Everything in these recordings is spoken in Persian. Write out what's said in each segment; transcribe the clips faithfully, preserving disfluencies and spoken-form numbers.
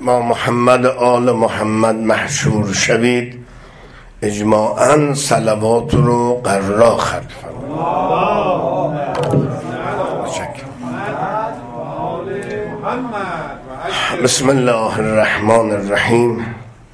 با محمد آل محمد محشور شوید اجماعاً صلوات رو قرار خلق بسم الله الرحمن الرحیم.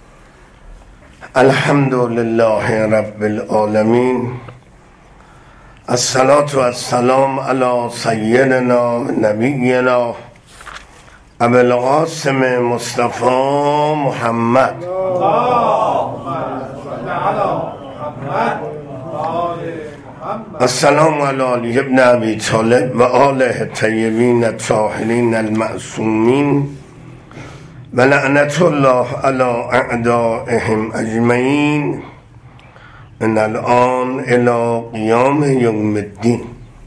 الحمد لله رب العالمین. الصلاة والسلام علی سیدنا نبینا ابو القاسم مصطفى محمد. السلام علی علی ابن ابی طالب و آله الطیبین الطاهرین المعصومین و لعنت الله علی اعدائهم اجمعین من الان الی قیام یوم الدین.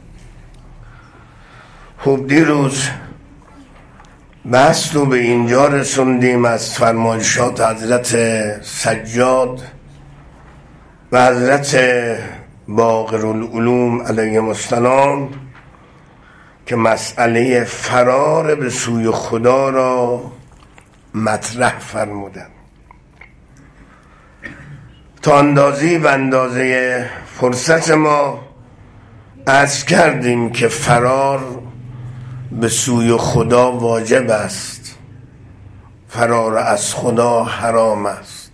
خب دیروز بحث رو به اینجا رسوندیم از فرمایشات حضرت سجاد و حضرت باقرالعلوم علیهم السلام که مسئله فرار به سوی خدا را مطرح فرمودند. تا اندازی و اندازه فرصت ما عرض کردیم که فرار به سوی خدا واجب است، فرار از خدا حرام است.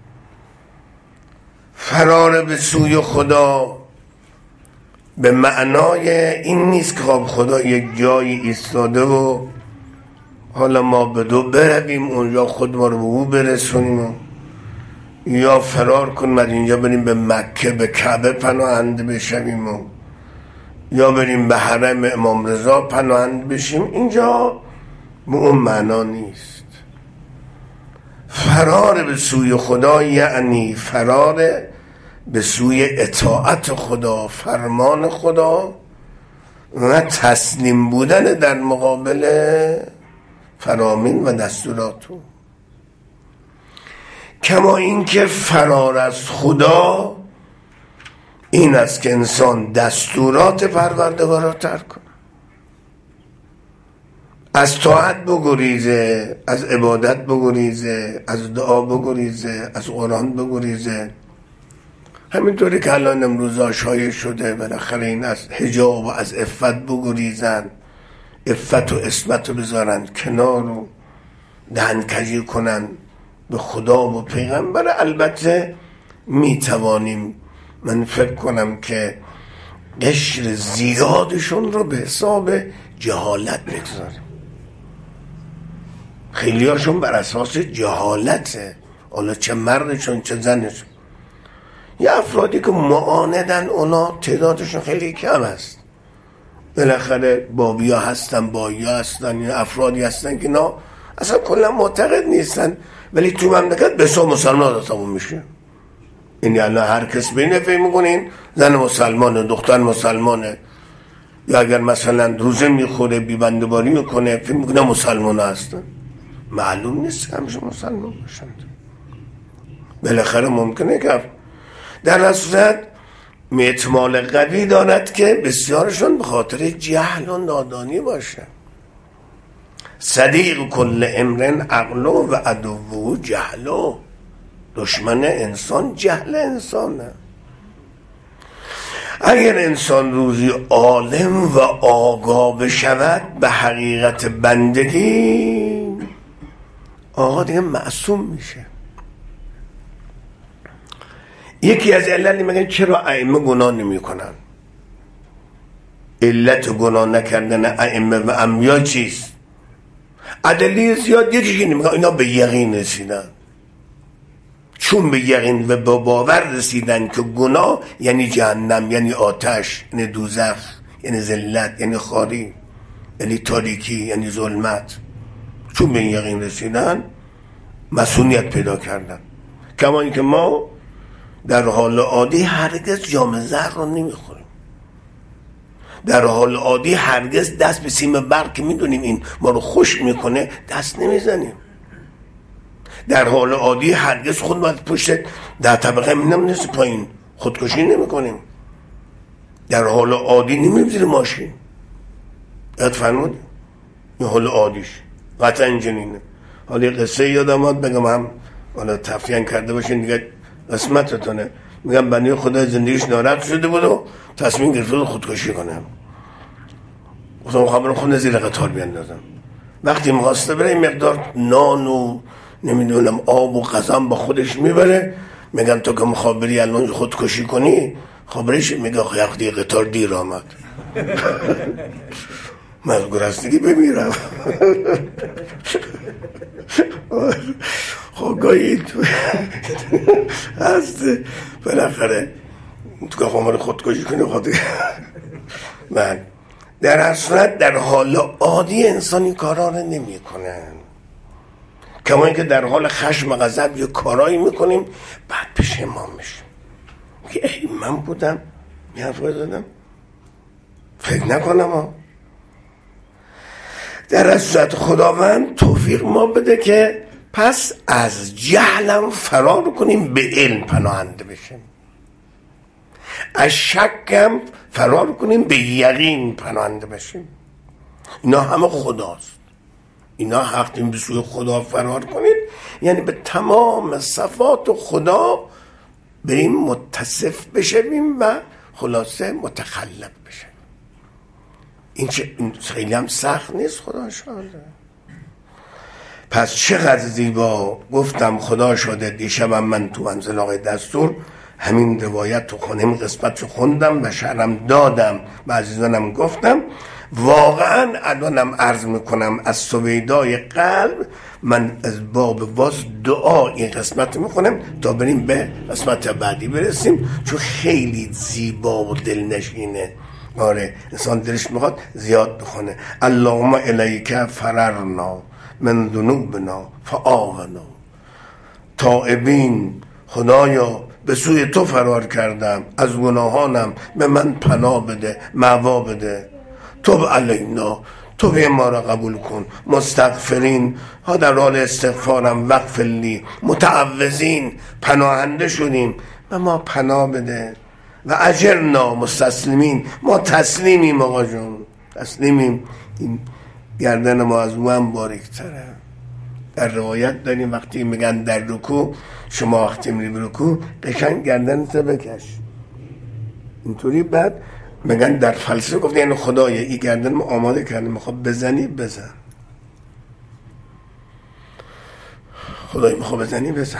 فرار به سوی خدا به معنای این نیست که خب خدا یک جایی ایستاده و حالا ما به دو برویم اونجا خود ما رو به او برسونیم، یا فرار کنیم از اینجا بریم به مکه به کعبه پناهنده بشویم و یا بریم به حرم امام رضا پناهنده بشیم. اینجا به اون معنا نیست. فرار به سوی خدا یعنی فرار به سوی اطاعت خدا، فرمان خدا و تسلیم بودن در مقابل فرامین و دستورات او. کما اینکه فرار از خدا این است که انسان دستورات پروردگار را ترک کنه، از طاعت بگریزه، از عبادت بگریزه، از دعا بگریزه، از قرآن بگریزه. همینطوری که الان امروز آشایش شده بالاخره این از حجاب و از عفت بگریزن، عفت و عصمت رو بذارن کنار و دهنکجی کنن به خدا و پیغمبر. البته میتوانیم، من فکر کنم که قشر زیادشون رو به حساب جهالت بگذاریم. خیلی هاشون بر اساس جهالته، حالا چه مردشون چه زنشون. یه افرادی که معاندن اونا تعدادشون خیلی کم است. بالاخره بابی ها هستن، بایی ها هستن، یا افرادی هستن که اینا اصلا کلا معتقد نیستن ولی تو مملکت به سو مسلمان حساب میشه. یعنی الان هر کس بینه فکر میکنه این زن مسلمانه، دختر مسلمانه، یا اگر مثلا روزه میخوره بیبندباری میکنه فکر میکنه مسلمان هستن. معلوم نیست همشه مسلمان باشند. بالاخره ممکنه که در صورت احتمال قوی دارد که بسیارشون به خاطر جهل و نادانی باشه. صدیق کل امرن عقل و عدو جهلو. دشمن انسان جهل انسانه. اگر انسان روزی عالم و آگاه بشود به حقیقت بندگی، آقا دیگه معصوم میشه. یکی از علت میگن چرا ائمه گناه نمی کنن؟ علت گناه نکردن ائمه و انبیا چیست؟ ادله زیاد. یکی میگن اینا به یقین رسیدن. چون به یقین و به باور رسیدن که گناه یعنی جهنم، یعنی آتش، یعنی دوزخ، یعنی ذلت، یعنی خواری، یعنی تاریکی، یعنی ظلمت، چون به یقین رسیدن مسئولیت پیدا کردن. کما اینکه ما در حال عادی هرگز جام زهر رو نمیخوریم. در حال عادی هرگز دست به سیم برگ که میدونیم این ما رو خشک میکنه دست نمیزنیم. در حال عادی هرگز خود باید پشت در طبقه مینم نیست پایین خودکشی نمی کنیم. در حال عادی نمیم زیر ماشین. یاد فرمود این حال عادیش قطعا جنینه. حالا قصه یادم اومد بگم، هم حالا تفریح کرده باشین دیگه قسمتتونه. میگم بنی خدا زندگیش ناراحت شده بود و تصمیم گرفت خودکشی کنه. گفتم خبر خونه زیر قطار بیاندازم. وقتی می‌خواسته بره این مقدار نان و نمیدونم آب و غذا با خودش میبره. میگم تو که مخابری الان خودکشی کنی، خبرش میگه وقتی قطار دیر آمد من از گرسنگی بمیرم. خب گاهی هست بالاخره تو که خواهم خودکشی کنی خود. من در اصلا در حال عادی انسان این کارا رو نمی کنن، کما اینکه در حال خشم و غضب یه کارایی میکنیم بعد پشیمان میشیم که ای من بودم این حرف زدم، فکر نکنم ها. در اصل خداوند توفیق ما بده که پس از جهلم فرار کنیم به علم پناهنده بشیم، از شکم فرار کنیم به یقین پناهنده بشیم. اینا همه خداست. اینا حق به سوی خدا فرار کنید یعنی به تمام صفات خدا بریم متصف بشویم و خلاصه متخلق بشیم. این چه این خیلی هم سخت نیست خدا شاده. پس چقدر زیبا گفتم خدا شده. دیشبم من تو منزل آقای دستور همین روایت تو خونم قسمت رو خوندم و شعرم دادم و عزیزانم گفتم. واقعا الانم عرض میکنم از سویدای قلب من از باب واس دعا این قسمت میکنم تا بریم به قسمت بعدی برسیم، چون خیلی زیبا و دلنشینه. آره انسان دلش میخواد زیاد بخونه. اللهم الیک فررنا من ذنوبنا فآونا. تائبین خدایا به سوی تو فرار کردم، از گناهانم به من پناه بده، معوا بده. توب علینا، توبه ما را قبول کن. مستغفرین ها در حال استغفارم وقف لی. متعوذین پناهنده شدیم و ما پناه بده. و اجرنا مستسلمین ما تسلیمیم آقا جون، تسلیمیم. این گردن ما از او هم باریک‌تره. در روایت داریم وقتی میگن در رکوع شما وقتی میری رکوع قشنگ گردنت بکش اینطوری، بعد میگن در فلسفه گفت یعنی خدایا این گردن ما آماده کرده میخواد بزنی بزن، خدای میخواد بزنی بزن.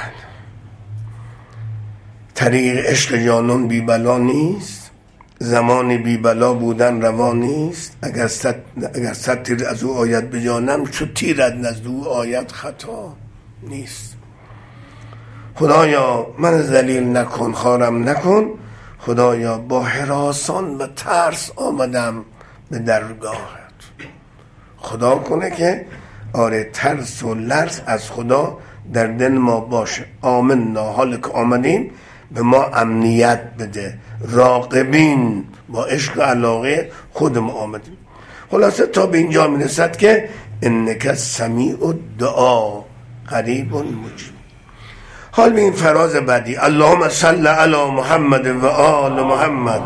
طریق عشق جانان بی بلا نیست، زمان بی بلا بودن روا نیست. اگر صد اگر صد تیر از او آیت به جانم، چو تیرت نزد او آیت خطا نیست. خدایا من ذلیل نکن، خارم نکن. خدایا با هراسان و ترس آمدم به درگاهت. خدا کنه که آره ترس و لرز از خدا در دل ما باشه. آمنا، حال که آمدیم به ما امنیت بده. راقبین با عشق و علاقه خودم آمدیم. خلاصه تا به اینجا می رسد که انک سمیع الدعا قریب مجیب. حال به این فراز بعدی اللهم صل علی محمد و آل محمد.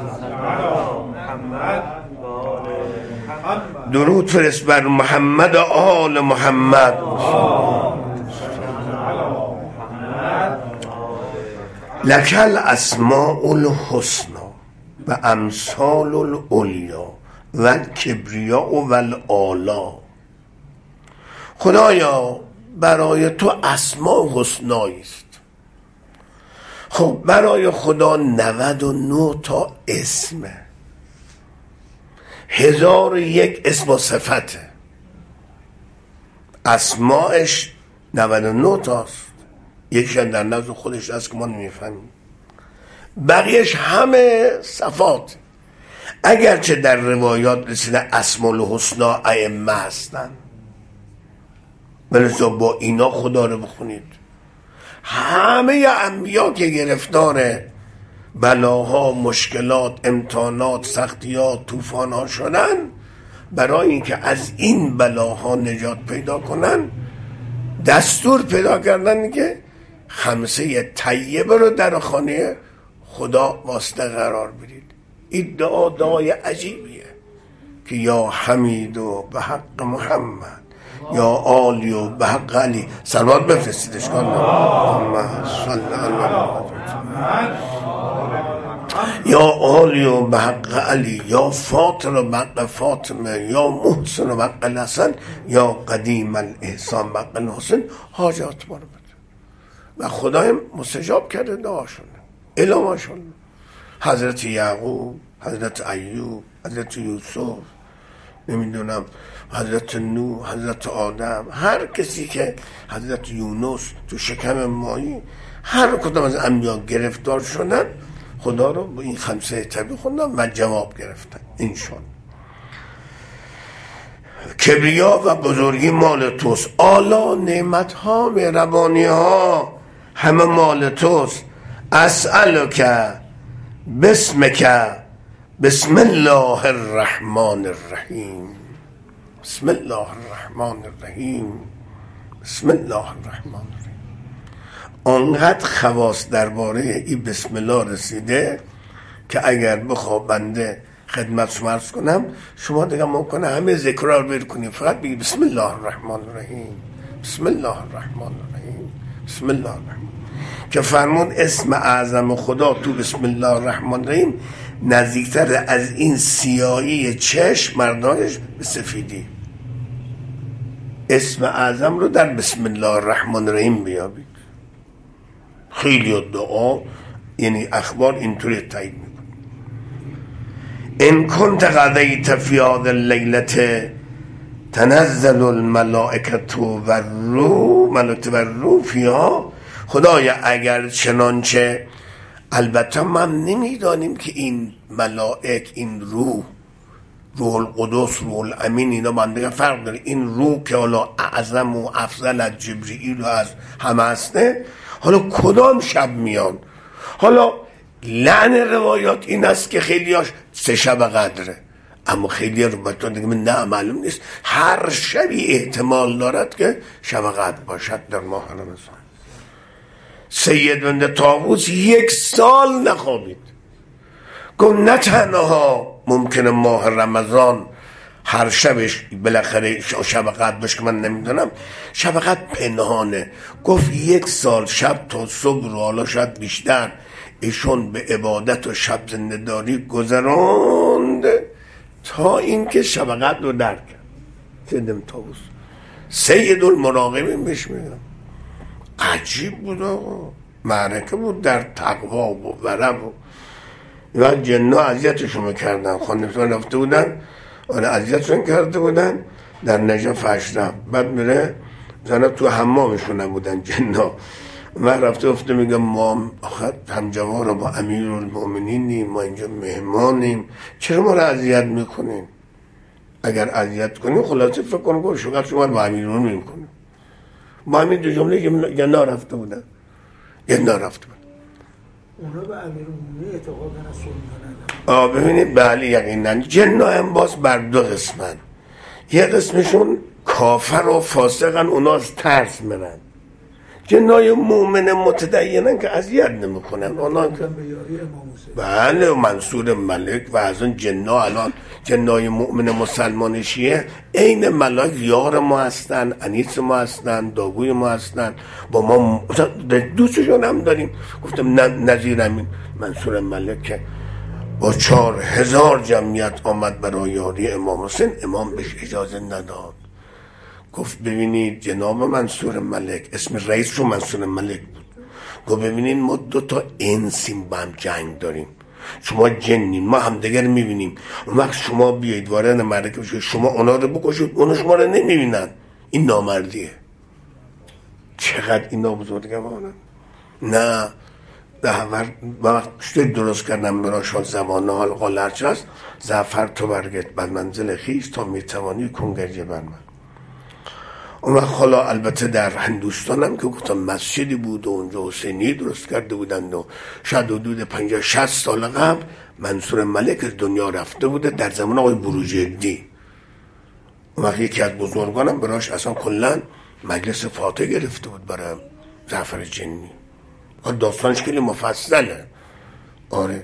درود فرست بر محمد و آل محمد. لکل اسماء الحسنى و امثال العلیا و کبریا و الالا. خدایا برای تو اسماء حسنایی است. خب برای خدا نود و نه تا اسمه، هزار و یک اسم و صفته. اسماءش نود و نه تاست، یکیشن در نزد خودش هست که ما نمیفهمیم، بقیهش همه صفات. اگرچه در روایات رسیده اسماء الحسنى ائمه هستن، بلکه با اینا خدا رو بخونید. همه انبیا که گرفتار بلاها، مشکلات، امتحانات، سختیات، طوفان‌ها شدن، برای اینکه از این بلاها نجات پیدا کنن دستور پیدا کردن که خمسه طیبه رو در خانه خدا واسطه قرار بدید. این دعا دعای عجیبیه که یا حمید و به حق محمد، یا آلی و به حق علی سلوات بفرستید اشکال نداره یا آلی و به حق علی یا فاطر و حق فاطمه یا محسن و حق الحسن یا قدیم الاحسان و حق الحسن حاجات ما رو بده و خدای مستجاب کرده دعاشون الا ماشاءالله. حضرت یعقوب، حضرت ایوب، حضرت یوسف، نمیدونم حضرت نوح، حضرت آدم، هر کسی که حضرت یونس تو شکم ماهی، هر کدام از انبیا گرفتار شدن خدا رو با این خمسه طبیع خوندن و جواب گرفتن. این شد کبریا و بزرگی مال توست، آلا نعمت ها مهربانی ها همه مال توست. اسألک بسمک بسم الله الرحمن الرحیم بسم الله الرحمن الرحیم بسم الله الرحمن الرحیم. آنقدر خواص درباره این بسم الله رسیده که اگر بخوام بنده خدمت شما عرض کنم شما دیگه ممکنه همه ذکرها رو بکنید فقط بگی بسم الله الرحمن الرحیم بسم الله الرحمن الرحیم بسم الله الرحمن. که فرمون اسم اعظم خدا تو بسم الله الرحمن الرحیم نزدیکتر از این سیاهی چشم مردانش به سفیدی. اسم اعظم رو در بسم الله الرحمن الرحیم بیابید. خیلی دعا یعنی اخبار اینطوری تایید میکنه. ان کنت قضیت فی هذه اللیلة تنزل الملائکة و الروح ملائکه و الروح فیها. خدایا اگر چنانچه، البته من نمیدانیم که این ملائک، این روح، روح القدس، روح الامین، اینا با هم دیگه فرق داره. این روح که حالا اعظم و افضل از جبرئیل و از همه هسته، حالا کدام شب میان؟ حالا لعن روایات این است که خیلیاش سه شب قدره، اما خیلی روایات دیگه نه معلوم نیست، هر شبی احتمال دارد که شب قدر باشد در ماه رمضان. سید بنده طاووس یک سال نخوابید، گفت نه تنها ممکنه ماه رمضان هر شبش بالاخره شب قدر باشه که من نمیدونم، شب قدر پنهانه. گفت یک سال شب تا صبح رو، حالا شاید بیشتر، ایشون به عبادت و شب زنده‌داری گذراند تا اینکه شب قدر رو درک کرد. سید طاووس سید المراقبین بهش میگم. عجیب بود آقا، معرکه بود در تقوا و ورع و و جنا اذیتشون میکردن. خانمتون رفته بودن، آره اذیتشون کرده بودن در نجف اشرف، بعد میره زنه تو حمامشون نبودن جنا، و رفته افته میگم ما آخر همجوار با امیر المؤمنینیم، ما اینجا مهمانیم، چرا ما رو اذیت میکنین؟ اگر اذیت کنیم خلاصه فکر کنم که شما شما با امیر المؤمنین کنیم. با همین دو جمله جنا رفته بودن، جنا رفته بودن. اونا به امیرالمومنین اعتقاد ندارن. آه ببینید بله یقینا جنا هم باز بر دو قسمن. یه قسمشون کافر و فاسقن، اونا از ترس میرن. جنای مؤمن متدینن که اذیت نمیکنن، اونا که بله منصور ملک و از اون جنا، الان جنای مؤمن مسلمان شیعه عین ملک یار ما هستن، انیس ما هستن، داگوی ما هستن، با ما دوستشون هم داریم. گفتم نظیر امین منصور ملک که با چهار هزار جمعیت آمد برای یاری امام حسین، امام بهش اجازه نداد. گفت ببینید جناب منصور ملک، اسم رئیس رو منصور ملک بود، گفت ببینید ما دو تا انسیم با هم جنگ داریم، شما جنین، ما هم دیگر میبینیم، اون وقت شما بیایید وارد معرکه بشید، شما اونا رو بکشید، اونا شما رو نمیبینن، این نامردیه. چقدر اینا بزرگوارن. نه ده وقت درست کردم براشان زمان حال قال هرچه است زعفر تو برگت بر منزل خیش تا میتوانی کنگرجه بر من. اون وقت حالا البته در هندوستان هم که گفتم مسجدی بود و اونجا حسینی درست کرده بودند و شاید حدود پنجاه شصت سال قبل منصور ملک از دنیا رفته بوده در زمان آقای بروجردی. اون وقت یکی از بزرگانم براش اصلا کلن مجلس فاتح گرفته بود برای زعفر جنی. داستانش خیلی مفصله. آره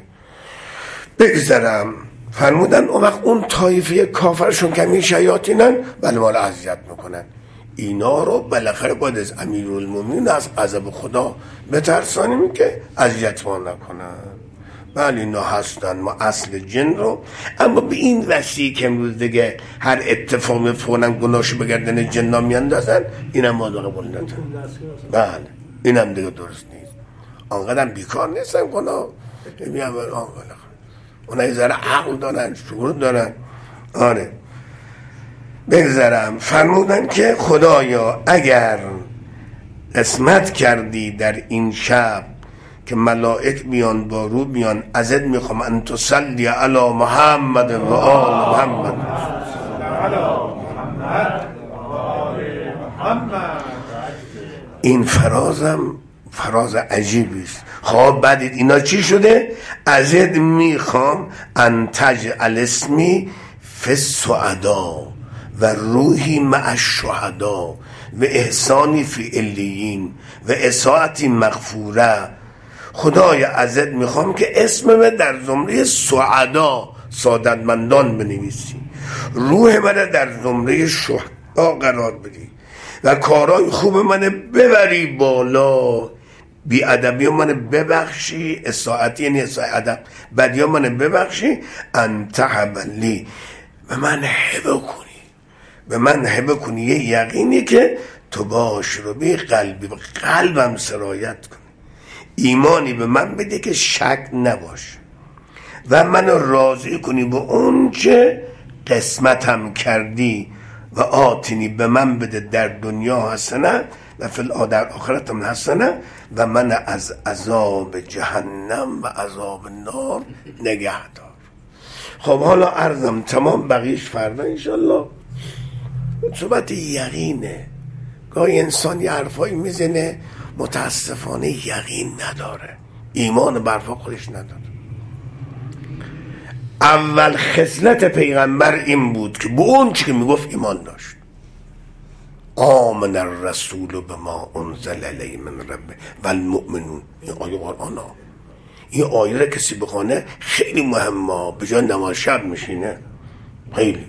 بگذرم فرمودن اون وقت اون طایفه کافرشون که همین شیاطینن ولی ما رو اذیت میکنن. اینا رو بالاخره باید از امیرالمومنین از غضب خدا بترسانیم که اذیت ما نکنن. بله اینا هستن، ما اصل جن رو، اما به این وسیع که امروز دیگه هر اتفاقی فونم گناهشو به گردن جنا میاندازن، اینم ما قبول ندارم. بله اینم دیگه درست نیست. آنقدر بیکار نیستن گناه، میگم اونها یه ذره عقل دارن، شعور دارن. آره بگذرم. فرمودن که خدایا اگر قسمت کردی در این شب که ملائک میان با رو میان، ازت میخوام ان تصلی علی محمد و آل محمد. این فرازم فراز عجیبی است. خب بعد اینا چی شده؟ ازت میخوام ان تجعل اسمی فی السعدا و روحی مع الشهدا و احسانی فی علیین و اساعتی مغفوره. خدای ازت میخوام که اسم در زمره سعدا سعادتمندان بنویسی، روح من در زمره شهدا قرار بدی و کارهای خوب من ببری بالا، بی ادبی من ببخشی، اساعتی یعنی اساعت ادب، بدی من ببخشی، انت حبلی و من حبه کنی، به من حبه کنی یه یقینی که تو باش رو بی قلبی به قلبم سرایت کنی، ایمانی به من بده که شک نباشه و من راضی کنی به اون که قسمتم کردی و آتینی به من بده در دنیا حسنه و فی در آخرتم حسنه و من از عذاب جهنم و عذاب نار نگه دار. خب حالا عرضم تمام، بقیش فردا انشالله. صحبت یقینه. گاهی انسان یه حرفایی میزنه متاسفانه یقین نداره، ایمان برفا خودش نداره. اول خصلت پیغمبر این بود که به اون چی که میگفت ایمان داشت. آمن الرسول بما انزل الیه من ربه و المؤمنون. این آیه قرآن ها، این آیه را کسی بخونه خیلی مهمه، به جای نماز شب میشینه خیلی.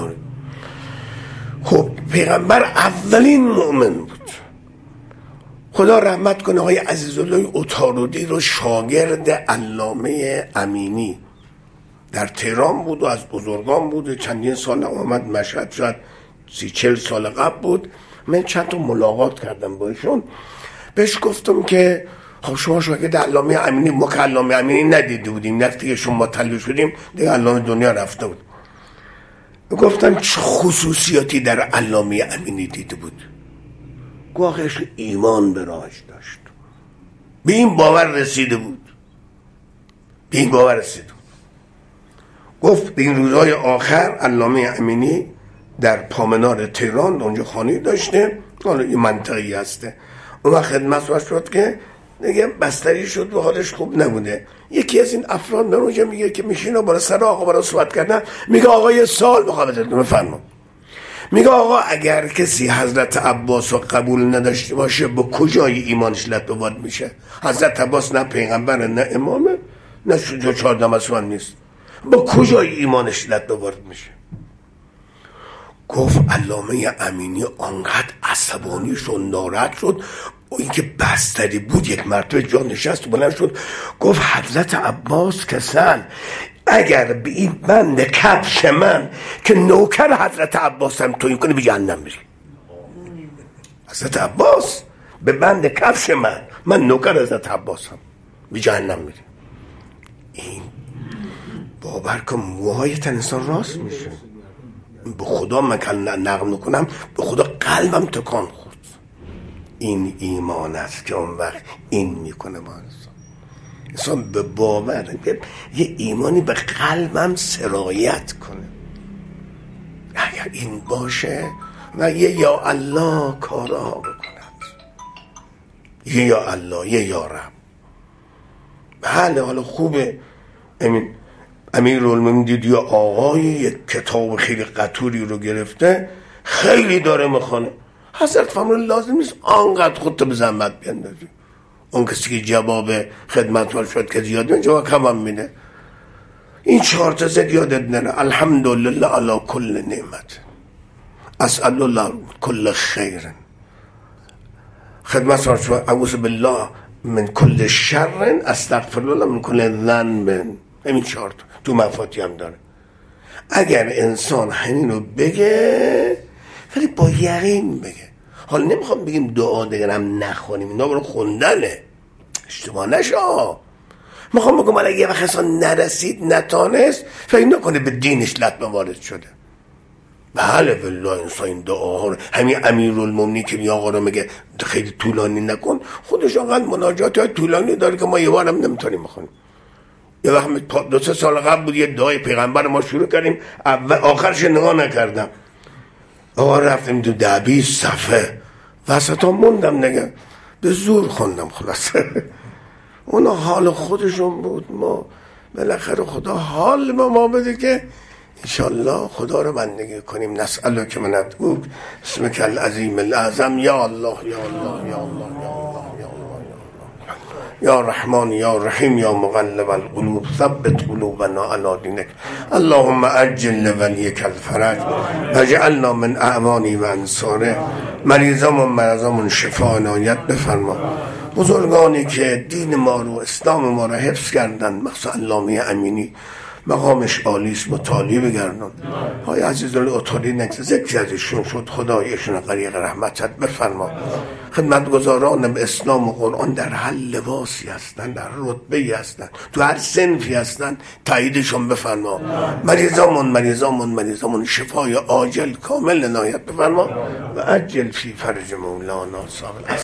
خب پیغمبر اولین مؤمن بود. خدا رحمت کنه های عزیزالله عطاردی رو شاگرد علامه امینی در تهران بود و از بزرگان بود، چندین سال آمد مشهد، شاید سی چل سال قبل بود. من چند تا ملاقات کردم با ایشون، بهش گفتم که خب شما شاگرد علامه امینی، ما که علامه امینی ندیده بودیم، وقتی که شما طلوع شدیم دیگه علامه دنیا رفته بود. گفتم چه خصوصیاتی در علامه امینی دیده بود؟ گواهش ایمان به راهش داشت، به این باور رسیده بود، به این باور رسیده بود. گفت این روزهای آخر علامه امینی در پامنار تهران اونجا خانه داشته، حالا این منطقی هسته، اون وقت خدمت شد که دیگه بستری شد و حالش خوب نبوده. یکی از این افراد در اونجا میگه که میشینه برای سر آقا برای صحبت کردن، میگه آقا یه سال مخابطتون بفرما. میگه آقا اگر کسی حضرت عباس رو قبول نداشته باشه با کجای ایمانش لط و باد میشه؟ حضرت عباس نه پیغمبر نه امامه نه شجاع چهاردمسوان نیست، با کجای ایمانش لط و باد میشه؟ گفت علامه امینی آنقدر عصبانی شد، ناراحت شد، این که بستری بود یک مرتبه جا نشست و بلند شد گفت حضرت عباس کسل، اگر به این بند کفش من که نوکر حضرت عباس هم تویین کنی به جهنم میری. حضرت عباس به بند کفش من، من نوکر حضرت عباس هم، به جهنم میری. این باور کن موهای تن انسان راست میشه. به خدا من که نقل نکنم، به خدا قلبم تکان خورد. این ایمان است که اون وقت این میکنه با انسان. انسان به باور یه ایمانی به قلبم سرایت کنه. اگر این باشه و یه یا الله کارها بکند، یه یا الله، یه یا رب. بله حالا خوبه. امین امیرالمومنین دید یا آقای یک کتاب خیلی قطوری رو گرفته، خیلی داره میخونه. حضرت فرمودن لازم نیست آنقدر خودت به زحمت بیندازی. اون کسی که جواب خدمت شد که زیاد میده، جواب کم هم میده. این چهار تا زد یادت نره: الحمدلله علی کل نعمت، اسأل الله کل خیر خدمت شما اعوذ بالله من کل شر استغفر الله من کل ذنب. همین چهار تا تو مفاتی هم داره. اگر انسان همین رو بگه ولی با یقین بگه. حالا نمیخوام بگیم دعا دیگرم نخونیم، اینا برای خوندنه، اشتباه نشه. میخوام بگم اگه یه وقت انسان نرسید نتانست فکر نکنه به دینش لطمه وارد شده. بله والله انسان این دعاها رو، همین امیرالمومنین که آقا رو میگه خیلی طولانی نکن، خودش آنقدر مناجات های طولانی داره که ما یه بارم نمیتونیم بخونیم. یه وقت دو سه سال قبل بود یه دعای پیغمبر ما شروع کردیم، اول آخرش نگاه نکردم، آقا رفتیم دو ده بیست صفحه وسط ها موندم نگه به زور خوندم. خلاصه اونا حال خودشون بود، ما بالاخره خدا حال به ما بده که انشالله خدا رو بندگی کنیم. نسأله که من ادعوک اسمک العظیم الاعظم یا الله یا الله یا الله یا الله یا الله یا رحمان یا رحیم یا مقلب القلوب ثبت قلوبنا علی دینک اللهم عجل لولیک الفرج واجعلنا من اعوانی و انصاره. مریضامون مریضامون شفا عنایت بفرما. بزرگانی که دین ما رو اسلام ما رو حفظ کردن، مخصوصا علامه امینی مقامش عالیست، مطالعه بگردن. های عزیزان اتالی نکس ذکر ازشون شد، خدایشون غریق رحمتت بفرما. خدمتگزاران اسلام و قرآن در هر لباسی هستن، در رتبه هستن، تو هر صنفی هستن، تاییدشون بفرما. مریضامون مریضامون مریضامون شفای عاجل کامل عنایت بفرما و عجل فی فرج مولانا صاحب